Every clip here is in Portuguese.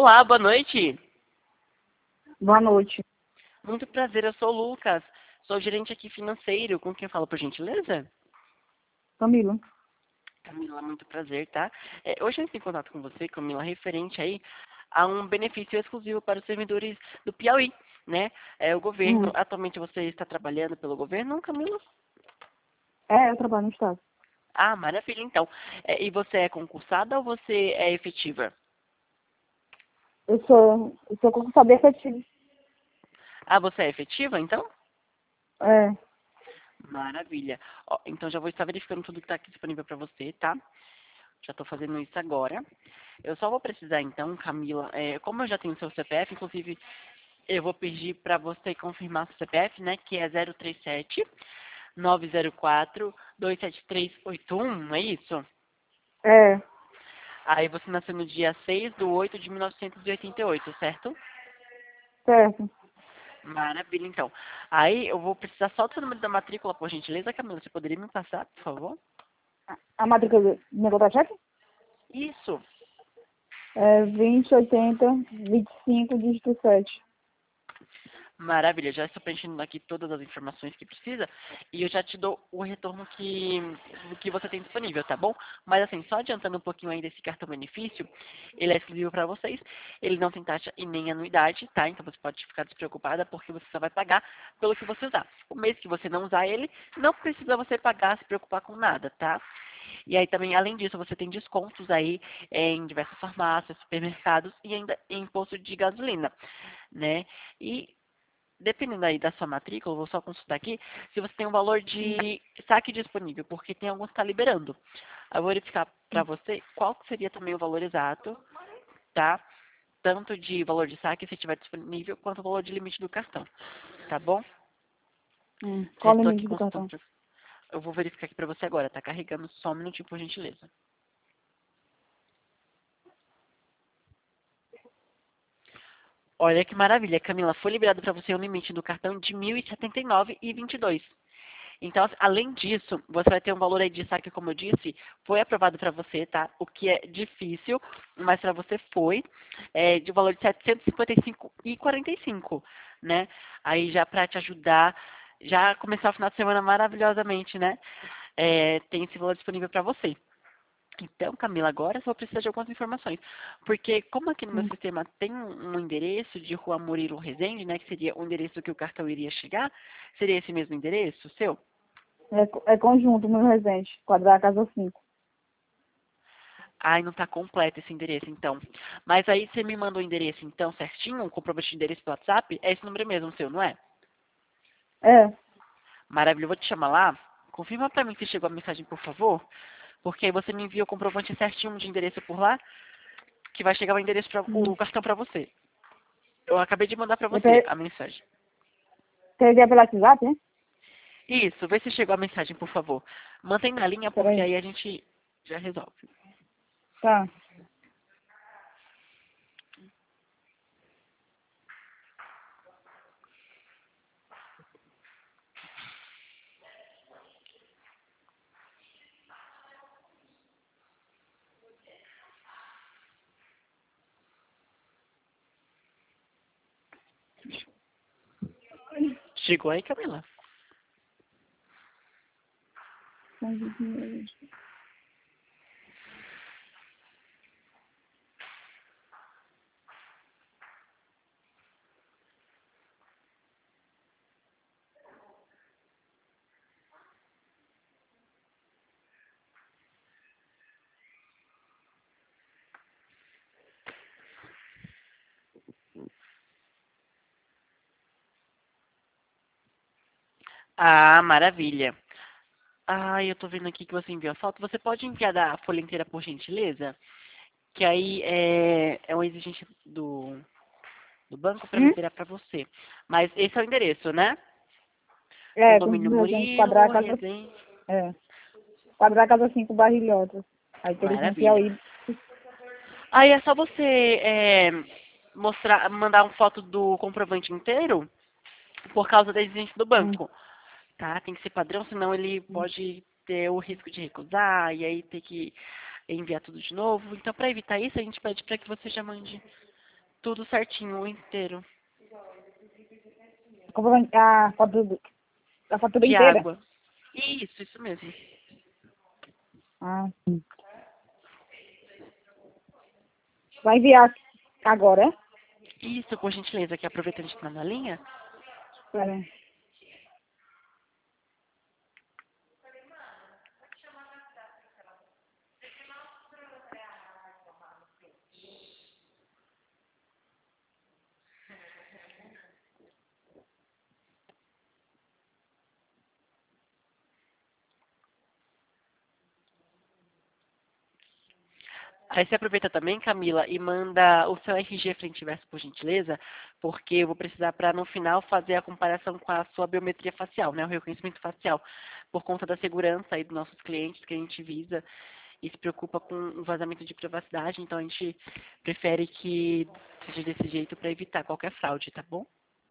Olá, boa noite. Boa noite. Muito prazer, eu sou o Lucas. Sou gerente aqui financeiro. Com quem eu falo, por gentileza? Camila. Camila, muito prazer, tá? Hoje eu entro em contato com você, Camila, referente aí a um benefício exclusivo para os servidores do Piauí, né? O governo, Hum. atualmente você está trabalhando pelo governo, Camila? Eu trabalho no estado. Ah, maravilha, então. E você é concursada ou você é efetiva? Eu sou concursada efetiva. Ah, você é efetiva, então? É, Maravilha. Ó, então já vou estar verificando tudo que está aqui disponível para você, tá? Já estou fazendo isso agora. Eu só vou precisar então, Camila, como eu já tenho seu CPF, inclusive eu vou pedir para você confirmar seu CPF, né, que é 037 904 27381, não é isso? é, Aí você nasceu no dia 6/8 de 1988, certo? certo. Maravilha, então. Aí eu vou precisar só do seu número da matrícula, por gentileza, Camila. Você poderia me passar, por favor? A matrícula do negócio da chefe Isso. é 2080 25 dígito 7. Maravilha, já estou preenchendo aqui todas as informações que precisa e eu já te dou o retorno do que você tem disponível, tá bom? Mas assim, só adiantando um pouquinho ainda esse cartão benefício, ele é exclusivo para vocês, ele não tem taxa e nem anuidade, tá? Então você pode ficar despreocupada porque você só vai pagar pelo que você usar. O mês que você não usar ele, não precisa você pagar, se preocupar com nada, tá? E aí também, além disso, você tem descontos aí em diversas farmácias, supermercados e ainda em imposto de gasolina, né? E dependendo aí da sua matrícula, eu vou só consultar aqui, se você tem um valor de saque disponível, porque tem alguns que está liberando. Eu vou verificar para você qual que seria também o valor exato, tá? Tanto de valor de saque, se estiver disponível, quanto o valor de limite do cartão, tá bom? Já Qual o estou aqui limite do consultando. cartão? Eu vou verificar aqui para você agora, tá carregando só um minutinho, por gentileza. Olha que maravilha, Camila. Foi liberado para você um limite do cartão de 1.079,22. Então, além disso, você vai ter um valor aí de saque, como eu disse, foi aprovado para você, tá? O que é difícil, mas para você foi, de valor de 755,45, né? Aí já para te ajudar, já começar o final de semana maravilhosamente, né? Tem esse valor disponível para você. Então, Camila, agora eu só preciso de algumas informações. Porque como aqui no meu Hum. sistema tem um endereço de Rua Murilo Rezende, né? Que seria o endereço que o cartão iria chegar, seria esse mesmo endereço seu? É conjunto, meu residente. Quadrar casa 5. Ai, não está completo esse endereço, então. Mas aí você me manda o endereço, então, certinho, um comprovante de endereço do WhatsApp? É esse número mesmo seu, não é? É, Maravilha, eu vou te chamar lá. Confirma para mim se chegou a mensagem, por favor. Porque aí você me envia o comprovante certinho de endereço por lá, que vai chegar o endereço o hum. cartão para você. Eu acabei de mandar para Eu você a mensagem. peguei pelo WhatsApp, né? Isso, vê se chegou a mensagem, por favor. Mantém na linha, porque Peraí. aí a gente já resolve. Tá. Chegou aí, Camila? Ah, maravilha. Ah, eu tô vendo aqui que você enviou a foto. Você pode enviar da folha inteira, por gentileza? Que aí é uma exigência do banco para Hum? liberar para você. Mas esse é o endereço, né? Conjunto Condomínio meu residente. Murilo, Resende. É, quadrar casa 5 Barrilhotas. Aí Teresina Maravilha. Piauí. Aí é só você mandar uma foto do comprovante inteiro por causa da exigência do Hum. banco. Tá? Tem que ser padrão, senão ele pode ter o risco de recusar e aí ter que enviar tudo de novo. Então, para evitar isso, a gente pede para que você já mande Tudo certinho, inteiro. A fatura De inteira? água. Isso mesmo. Ah, sim. Vai enviar agora, é? Isso, por gentileza, que aproveitando de estar na linha. Pera aí. Aí você aproveita também, Camila, e manda o seu RG frente e verso, por gentileza, porque eu vou precisar para no final fazer a comparação com a sua biometria facial, né, o reconhecimento facial, por conta da segurança aí dos nossos clientes que a gente visa e se preocupa com o vazamento de privacidade, então a gente prefere que seja desse jeito para evitar qualquer fraude, tá bom?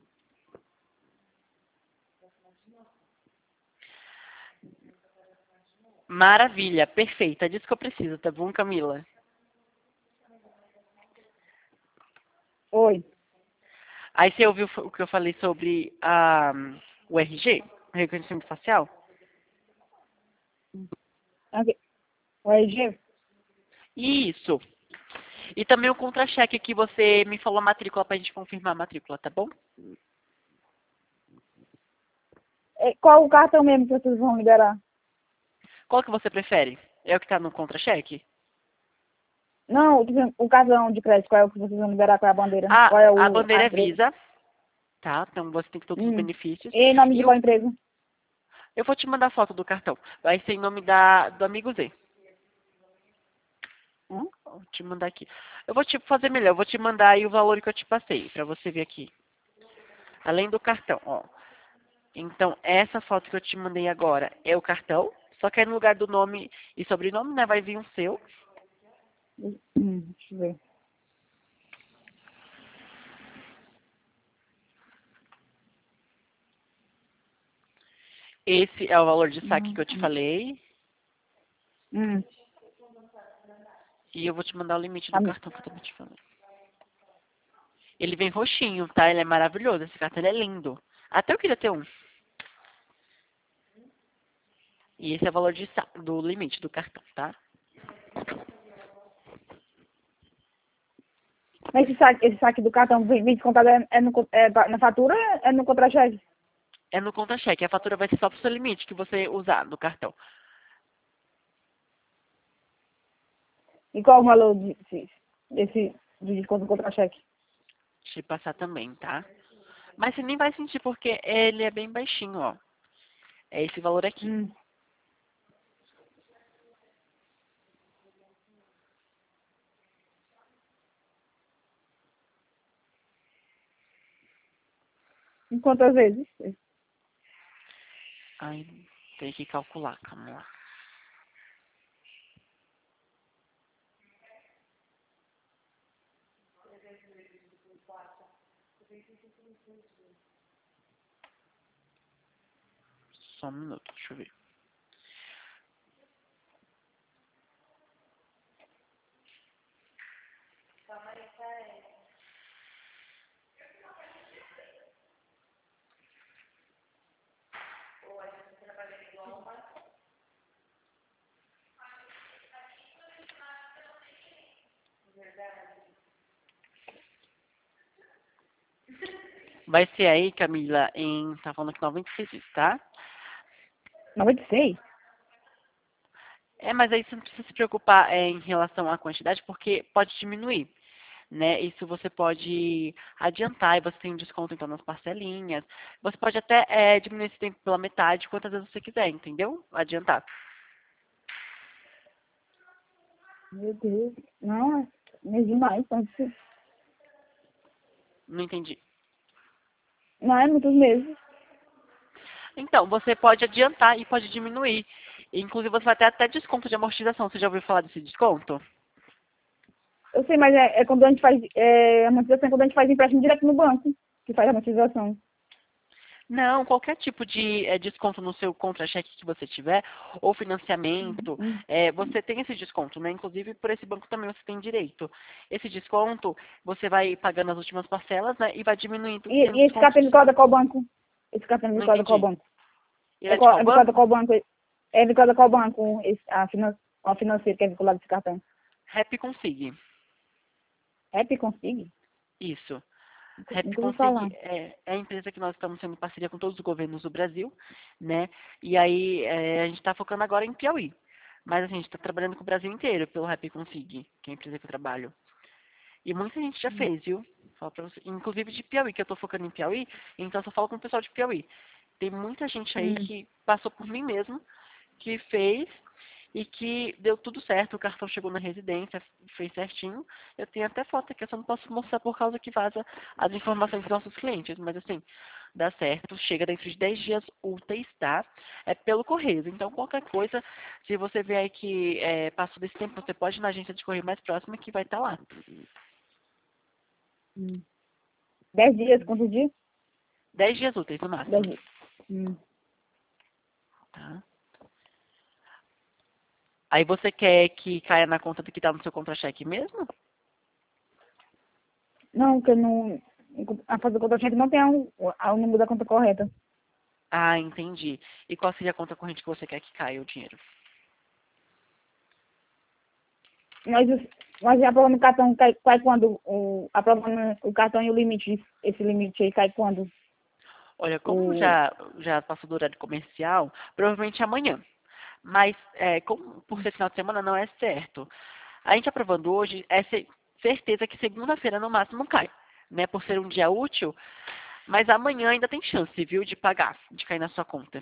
Maravilha, perfeita, é disso que eu preciso, tá bom, Camila? Oi. Aí você ouviu o que eu falei sobre o RG, o reconhecimento facial? Ok. O RG? Isso. E também o contra-cheque que você me falou a matrícula pra gente confirmar a matrícula, tá bom? Qual o cartão mesmo que vocês vão liberar? Qual que você prefere? É o que tá no contra-cheque? Não, o cartão de crédito, qual é o que vocês vão liberar? Qual é a bandeira? Ah, Qual é a a bandeira é empresa? Visa, tá? Então você tem todos os benefícios. E em nome de E qual empresa? eu vou te mandar foto do cartão. Vai ser em nome do amigo Z. Hum? Vou te mandar aqui. Eu vou te fazer melhor, eu vou te mandar aí o valor que eu te passei, pra você ver aqui. Além do cartão, ó. Então, essa foto que eu te mandei agora é o cartão, só que aí no lugar do nome e sobrenome, né, vai vir o seu. Deixa eu ver. Esse é o valor de saque que eu te Hum. falei. Hum. E eu vou te mandar o limite Tá do cartão que eu também te falei. Ele vem roxinho, tá? Ele é maravilhoso. Esse cartão ele é lindo. Até eu queria ter um. E esse é o valor do limite do cartão, tá? Mas esse saque do cartão vem descontado na fatura é no contra-cheque? É no contra-cheque. A fatura vai ser só pro seu limite que você usar no cartão. E qual o valor desse de desconto no contra-cheque? Deixa eu passar também, tá? Mas você nem vai sentir porque ele é bem baixinho, ó. É esse valor aqui. Em quantas vezes? Ai, tem que calcular, calma lá. Só um minuto, deixa eu ver. Vai ser aí, Camila, tá falando que 96 vezes, tá? 96? É, mas aí você não precisa se preocupar em relação à quantidade, porque pode diminuir, né? Isso você pode adiantar e você tem desconto então nas parcelinhas. Você pode até diminuir esse tempo pela metade, quantas vezes você quiser, entendeu? Adiantar. Meu Deus. Não, é demais. Não entendi. Não, é muitos meses. Então, você pode adiantar e pode diminuir. Inclusive, você vai ter até desconto de amortização. Você já ouviu falar desse desconto? Eu sei, mas é quando a gente faz amortização, é quando a gente faz empréstimo direto no banco, que faz a amortização. Não, qualquer tipo de desconto no seu contra-cheque que você tiver, ou financiamento, Hum. você tem esse desconto, né? Inclusive, por esse banco também você tem direito. Esse desconto, você vai pagando as últimas parcelas, né? E vai diminuindo tendo E esse descontos. cartão de qual banco? Esse cartão de Não qual entendi. banco? Ele é de qual É vinculado a banco? qual banco? É vinculado a qual banco? A financeiro que é vinculado a esse cartão? Rap Consig. Rap Consigo? Isso. Rap Nunca ouvi Consig falar. é a empresa que nós estamos tendo parceria com todos os governos do Brasil, né? E aí a gente está focando agora em Piauí. Mas assim, a gente está trabalhando com o Brasil inteiro pelo Rap Consig, que é a empresa que eu trabalho. E muita gente já fez, viu? Falo pra você. Inclusive de Piauí, que eu tô focando em Piauí, então eu só falo com o pessoal de Piauí. Tem muita gente aí Hum. que passou por mim mesmo, que fez e que deu tudo certo. O cartão chegou na residência, fez certinho. Eu tenho até foto aqui, eu só não posso mostrar por causa que vaza as informações dos nossos clientes. Mas assim, dá certo, chega dentro de 10 dias úteis, tá? É pelo correio. Então qualquer coisa, se você vê aí que passou desse tempo, você pode ir na agência de correio mais próxima que vai estar lá. Hum. 10 dias, quantos dias? 10 dias úteis no 10 máximo, dias. Hum. tá? Aí você quer que caia na conta do que tá no seu contra-cheque mesmo? Não, que eu não. A fazer conta-cheque não tem o número da conta correta. Ah, entendi. E qual seria a conta corrente que você quer que caia o dinheiro? Mas, mas a prova no cartão cai quando? A prova o cartão e o limite, esse limite aí cai quando? Olha, como O, já passou do horário comercial, provavelmente amanhã. Mas, como por ser final de semana, não é certo. A gente aprovando hoje, é certeza que segunda-feira no máximo cai, né? Por ser um dia útil, mas amanhã ainda tem chance, viu, de pagar, de cair na sua conta.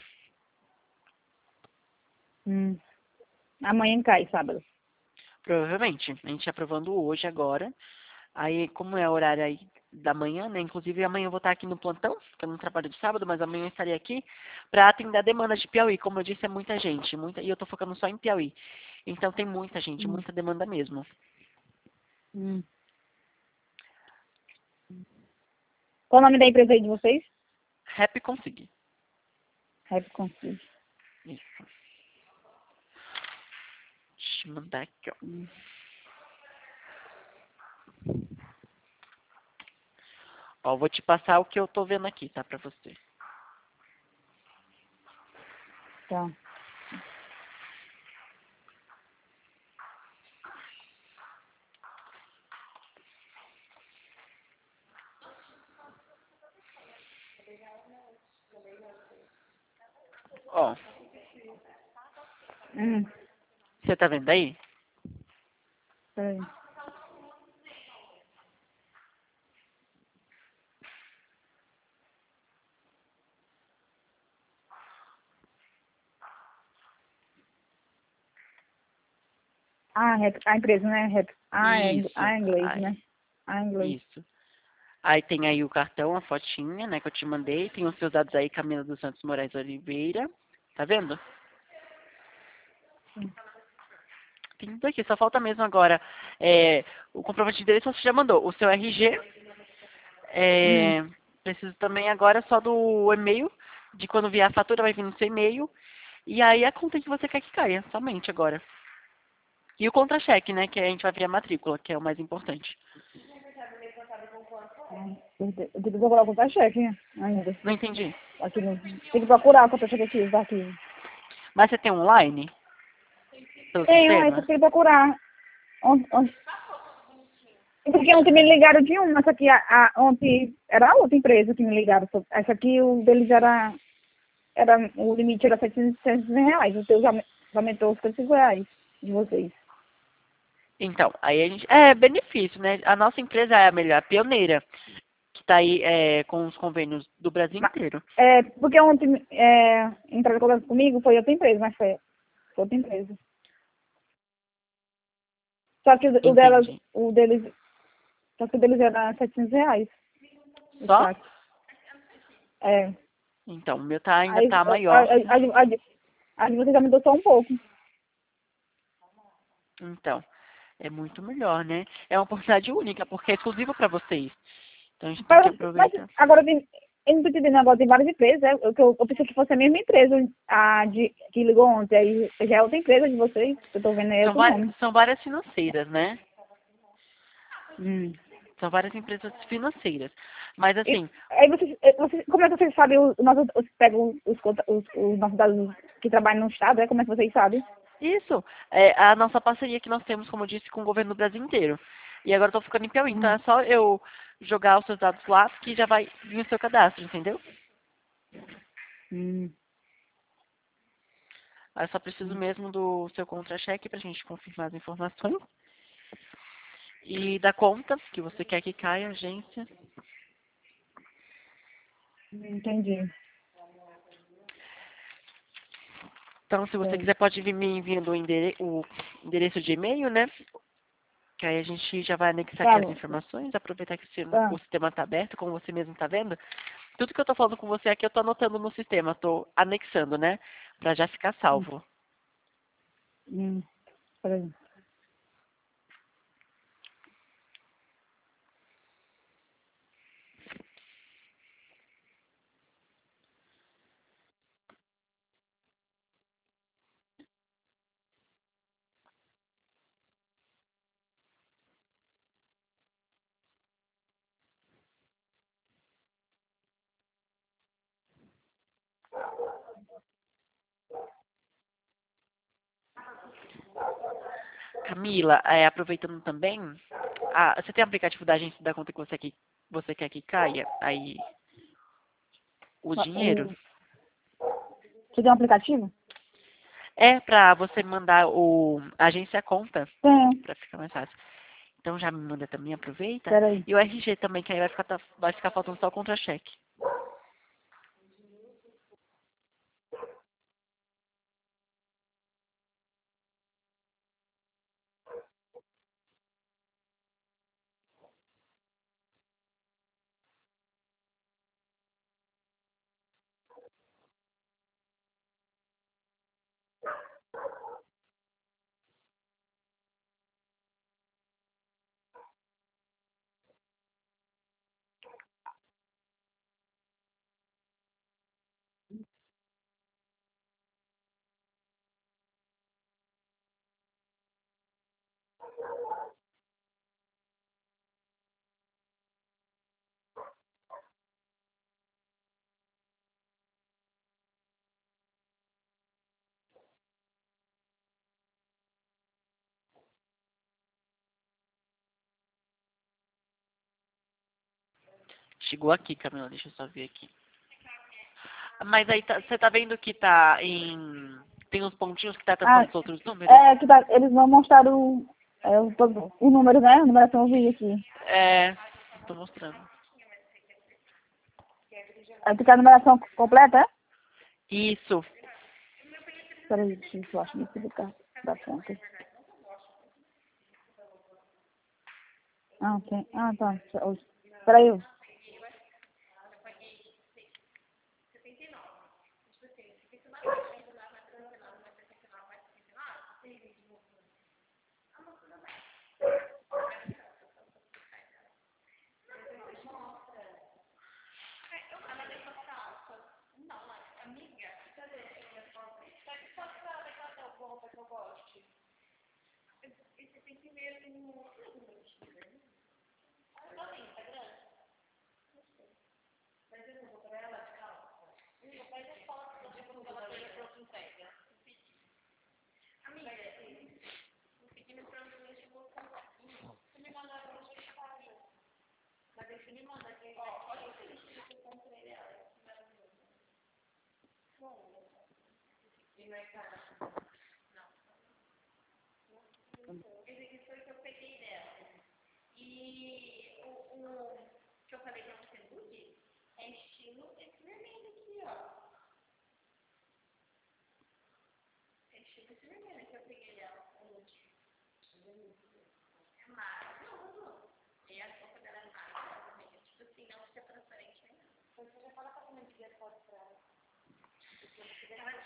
hum, amanhã cai, sábado. Provavelmente. A gente aprovando hoje, agora. Aí, como é horário aí da manhã, né? Inclusive, amanhã eu vou estar aqui no plantão, que eu não trabalho de sábado, mas amanhã eu estarei aqui para atender a demanda de Piauí. Como eu disse, é muita gente, muita, e eu tô focando só em Piauí. Então, tem muita gente, Hum, muita demanda mesmo. hum. Qual o nome da empresa aí de vocês? Rap consegui. Rap Consigo. Isso. Deixa eu mandar aqui, ó. Hum, Ó, vou te passar o que eu tô vendo aqui, tá? Pra você. tá. Ó, Hum, você tá vendo aí? peraí. A empresa, né? Isso. A inglês, Ai, né? A inglês. isso. Aí tem aí o cartão, a fotinha, né, que eu te mandei. Tem os seus dados aí, Camila dos Santos Moraes Oliveira. Tá vendo? Tem tudo aqui, só falta mesmo agora. O comprovante de endereço você já mandou. O seu RG. Hum, Preciso também agora só do e-mail. De quando vier a fatura, vai vir no seu e-mail. E aí a conta que você quer que caia, somente agora. E o contra-cheque, né? Que a gente vai ver a matrícula, que é o mais importante. eu tenho que procurar o conta-cheque, né? Ainda. Não entendi. Aqui no, tem que procurar o conta-cheque aqui, os arquivos. Mas você tem online? Pelo Tenho, esse sistema? eu tenho que procurar. Porque ontem me ligaram de uma, essa aqui, ontem era a outra empresa que me ligaram. Essa aqui, o deles o limite era R$ 700 reais. O teu já aumentou os R$ 35 de vocês. Então, aí a gente. É benefício, né? A nossa empresa é a melhor, a pioneira, que está aí com os convênios do Brasil inteiro. Porque ontem entraram em contato comigo, foi outra empresa, mas foi outra empresa. Só que Entendi. só que o deles era R$ 700 o Só? saque. É. Então, o meu tá, ainda Aí tá maior. a de vocês aumentou só um pouco. Então, é muito melhor, né? É uma oportunidade única, porque é exclusiva para vocês. Então a gente tem que Mas aproveitar. agora Eu não tô entendendo agora, tem várias empresas, né? Eu pensei que fosse a mesma empresa que ligou ontem, aí já é outra empresa de vocês, que eu tô vendo aí São, outro nome. são várias financeiras, né? Hum. São várias empresas financeiras. Mas assim, Aí como é que vocês sabem, pegam os nossos dados que trabalham no Estado, como é que vocês sabem? isso é a nossa parceria que nós temos, como eu disse, com o governo do Brasil inteiro. E agora eu tô ficando em Piauí, então Hum. é só eu jogar os seus dados lá que já vai vir o seu cadastro, entendeu? Hum. Aí eu só preciso Hum. mesmo do seu contra-cheque pra gente confirmar as informações. E da conta que você quer que caia, agência. Entendi. Então, se você Sei. quiser, pode vir me enviando o endereço de e-mail, né? Que aí a gente já vai anexar Tá aqui as bom. informações, aproveitar que Tá. o sistema está aberto, como você mesmo está vendo. Tudo que eu estou falando com você aqui, eu estou anotando no sistema, estou anexando, né? Para já ficar Hum. salvo. Hum. Peraí. Camila, aproveitando também, você tem aplicativo da agência da conta que você quer que caia aí o dinheiro? O... Você tem um aplicativo? É para você mandar a agência conta, Tem. para ficar mais fácil. Então já me manda também, aproveita. Peraí. E o RG também, que aí vai ficar faltando só o contra-cheque. Chegou aqui, Camila, deixa eu só ver aqui. Mas aí você tá vendo que tá em. Tem uns pontinhos que tá Ah, tampando os outros números? que tá, eles vão mostrar o número, né? A numeração eu vi aqui. É. Tô mostrando. Aí tu quer a numeração completa, é? Isso. Peraí, deixa eu ver se eu acho isso do carro da conta. Ah, ok. Ah, tá. Peraí.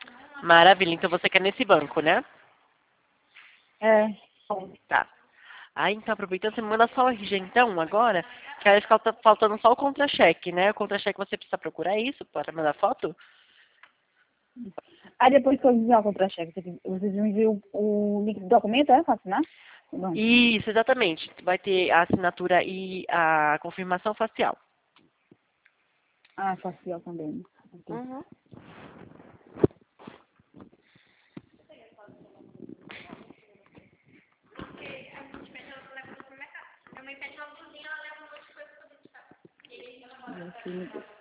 Maravilha. Então você quer nesse banco, né? É. Tá. Aí, então, aproveitando, você me manda só o RG, então, agora, que aí fica faltando só o contra-cheque, né? O contra-cheque você precisa procurar isso para mandar foto? Aí depois que eu enviar o contra-cheque, vocês me enviam o link do documento, é? Pra assinar? Não. Isso, exatamente. Vai ter a assinatura e a confirmação facial. Ah, facial também. Ok. Uhum. Assim,